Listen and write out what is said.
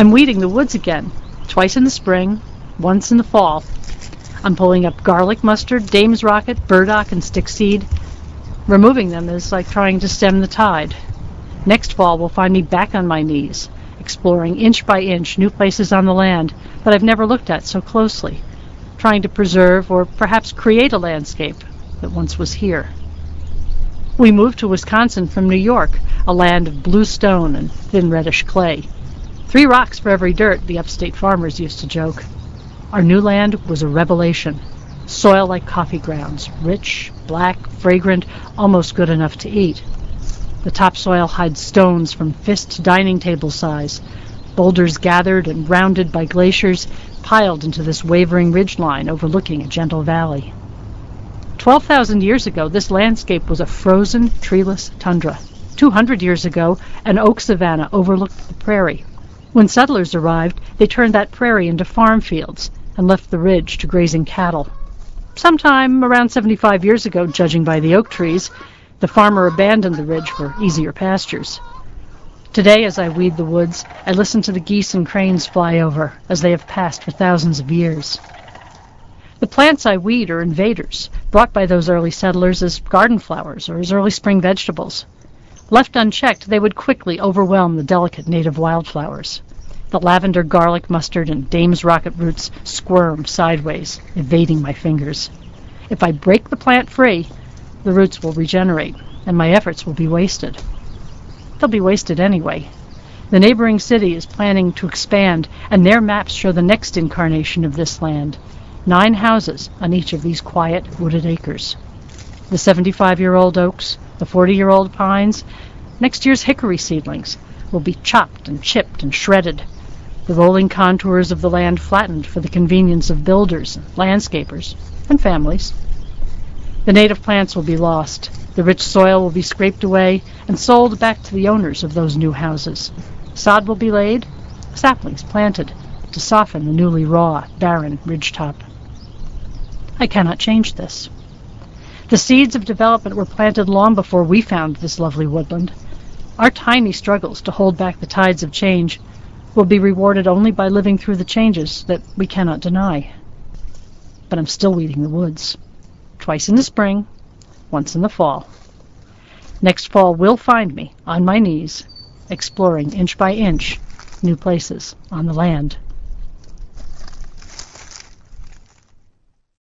I'm weeding the woods again, twice in the spring, once in the fall. I'm pulling up garlic mustard, dame's rocket, burdock, and stick seed. Removing them is like trying to stem the tide. Next fall will find me back on my knees, exploring inch by inch new places on the land that I've never looked at so closely, trying to preserve or perhaps create a landscape that once was here. We moved to Wisconsin from New York, a land of blue stone and thin reddish clay. 3 rocks for every dirt, the upstate farmers used to joke. Our new land was a revelation. Soil like coffee grounds, rich, black, fragrant, almost good enough to eat. The topsoil hides stones from fist dining table size, boulders gathered and rounded by glaciers piled into this wavering ridgeline overlooking a gentle valley. 12,000 years ago, this landscape was a frozen, treeless tundra. 200 years ago, an oak savanna overlooked the prairie. When settlers arrived, they turned that prairie into farm fields and left the ridge to grazing cattle. Sometime around 75 years ago, judging by the oak trees, the farmer abandoned the ridge for easier pastures. Today, as I weed the woods, I listen to the geese and cranes fly over, as they have passed for thousands of years. The plants I weed are invaders, brought by those early settlers as garden flowers or as early spring vegetables. Left unchecked, they would quickly overwhelm the delicate native wildflowers. The lavender, garlic, mustard, and dame's rocket roots squirm sideways, evading my fingers. If I break the plant free, the roots will regenerate, and my efforts will be wasted. They'll be wasted anyway. The neighboring city is planning to expand, and their maps show the next incarnation of this land. 9 houses on each of these quiet, wooded acres. The 75-year-old oaks, the 40-year-old pines, next year's hickory seedlings will be chopped and chipped and shredded. The rolling contours of the land flattened for the convenience of builders, landscapers, and families. The native plants will be lost. The rich soil will be scraped away and sold back to the owners of those new houses. Sod will be laid, saplings planted to soften the newly raw, barren ridgetop. I cannot change this. The seeds of development were planted long before we found this lovely woodland. Our tiny struggles to hold back the tides of change will be rewarded only by living through the changes that we cannot deny. But I'm still weeding the woods. Twice in the spring, once in the fall. Next fall will find me on my knees, exploring inch by inch new places on the land.